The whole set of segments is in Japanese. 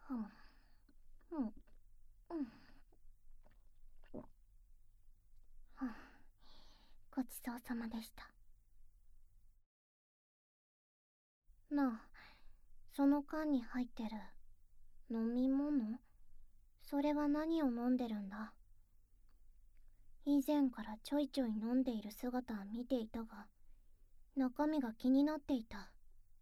うん。ごちそうさまでした。なあ、その缶に入ってる飲み物、それは何を飲んでるんだ？以前からちょいちょい飲んでいる姿は見ていたが、中身が気になっていた。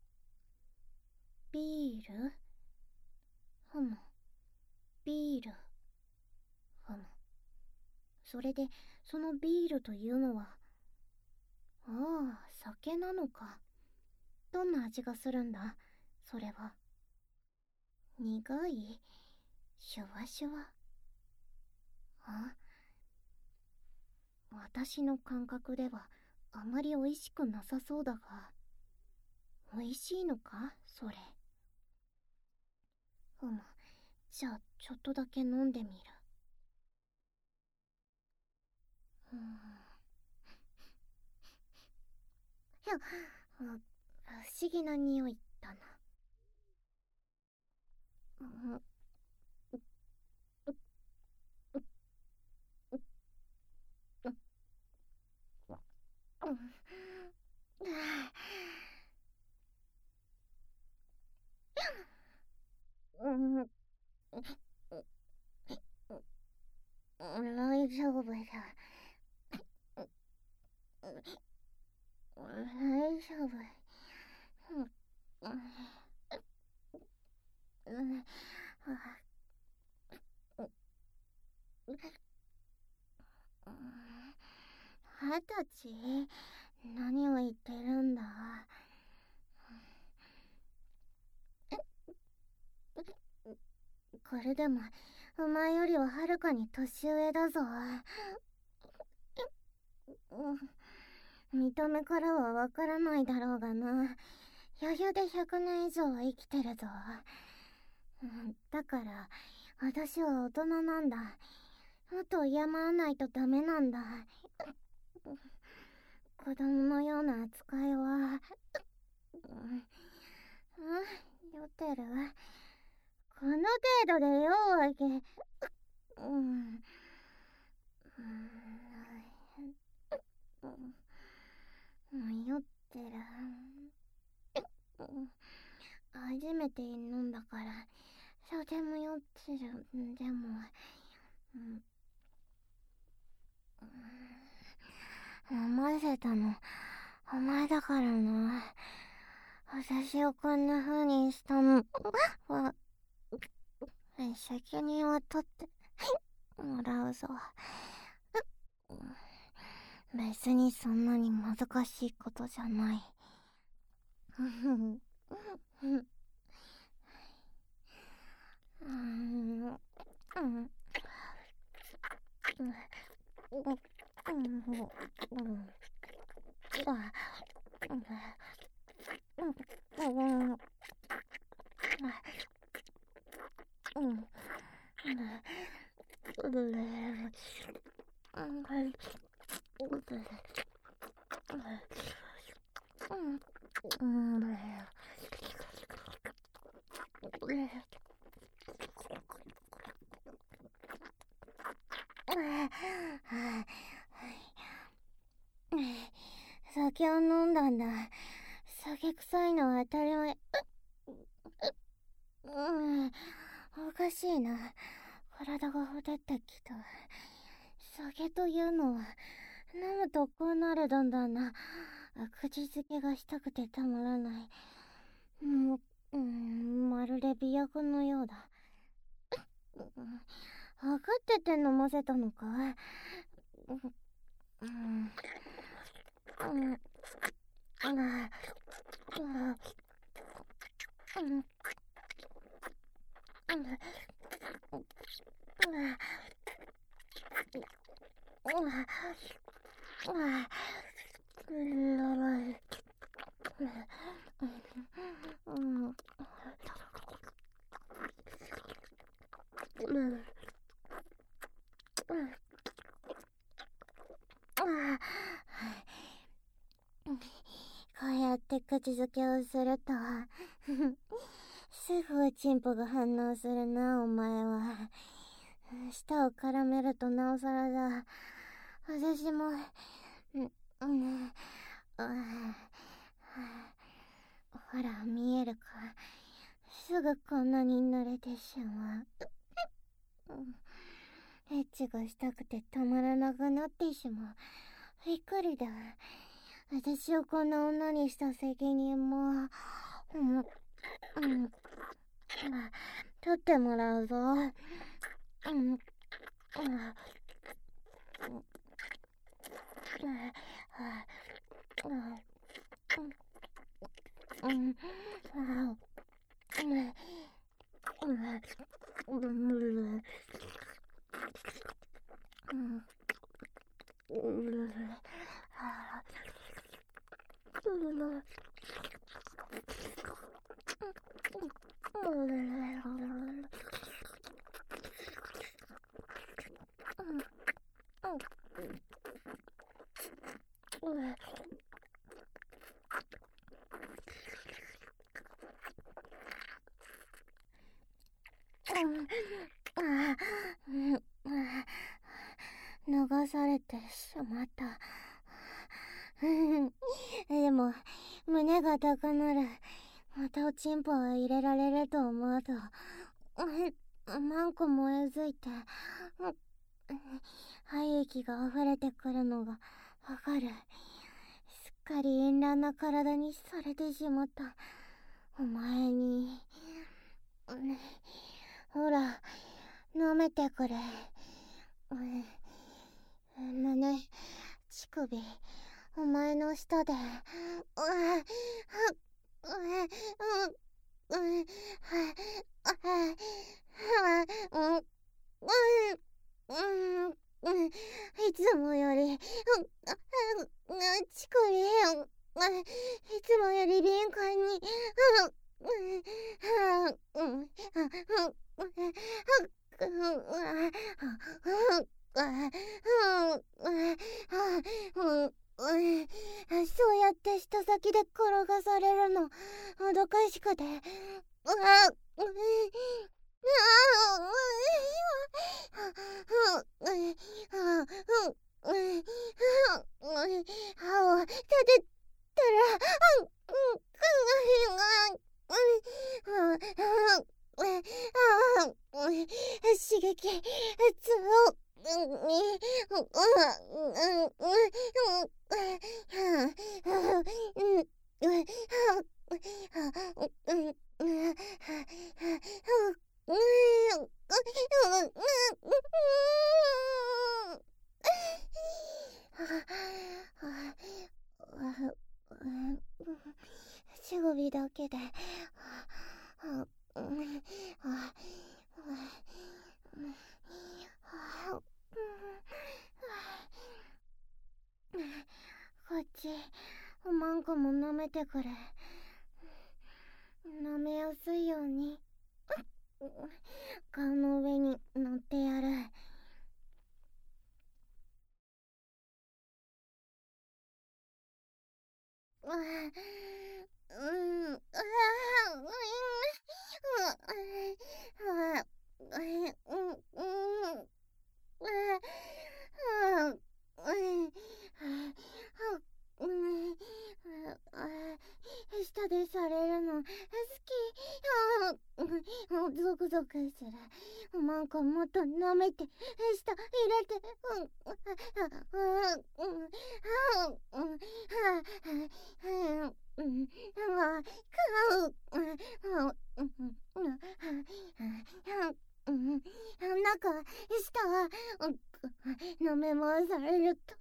ビール？ふむ、ビール。ふむ。それで、そのビールというのは、ああ、酒なのか。どんな味がするんだ、それは。苦い？シュワシュワ？あ、私の感覚ではあまり美味しくなさそうだが、美味しいのか、それ。じゃあちょっとだけ飲んでみる。うーん。ひゃ、不思議な匂いだな。うん。大丈夫だ。大丈夫。20歳？何を言ってるんだ。これでもお前よりははるかに年上だぞ。見た目からはわからないだろうがな。余裕で100年以上は生きてるぞ。だから私は大人なんだ。もっと敬わないとダメなんだ。子供のような扱いは。酔ってる？この程度で酔うわけ。酔ってる。初めて飲んだからそれも酔ってる。でも、飲ませたのお前だからな。私をこんな風にしたのは責任は取ってもらうぞ。別にそんなに難しいことじゃない。酒を飲んだんだ。酒臭いのは当たり前。おかしいな。体がほてってきた。酒というのは飲むとこうなるだんだんな。口づけがしたくてたまらない。まるで媚薬のようだ。分かってて飲ませたのか？こうやって口づけをするとすぐおちんぽが反応するな、お前は。舌を絡めるとなおさらだ。私も、ほら、見えるか。すぐこんなに濡れてしまう。エッチがしたくてたまらなくなってしまう。びっくりだ。私をこんな女にした責任も、取ってもらうぞ。流されてしまった。でも胸が高鳴る。またおちんぽを入れられると思うとマンコ燃えづいて肺液が溢れてくるのがわかる。すっかり淫乱な体にされてしまった。お前にほら舐めてくれ。胸、乳首、お前の下でいつもより乳首いつもより敏感にそうやって舌先で転がされるのもどかしくて歯を立てたら刺激痛を乳首だけでこっちおまんこも舐めてくれ。舐めやすいように顔の上に乗ってやる。舌でされるの好き。ゾクゾクする。おまんこもっと舐めて舌入れてなんか舌は舐め回されると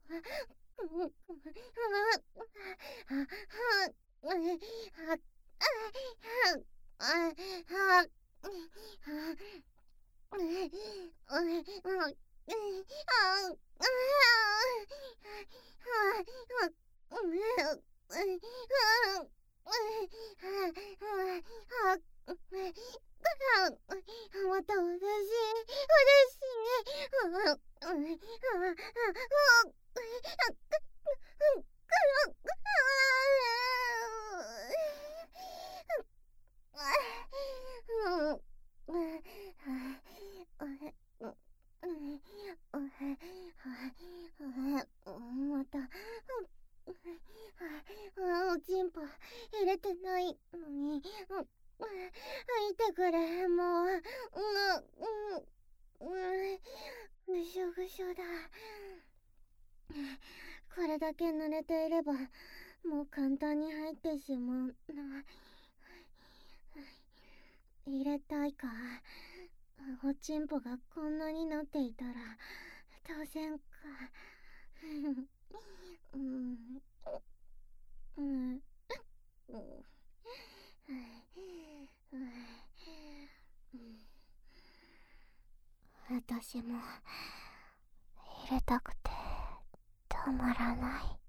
またいてくれ、もう。ぐしょぐしょだ。これだけ濡れていれば、もう簡単に入ってしまうな。入れたいか。おちんぽがこんなになっていたら、当然か。私も入れたくてたまらない。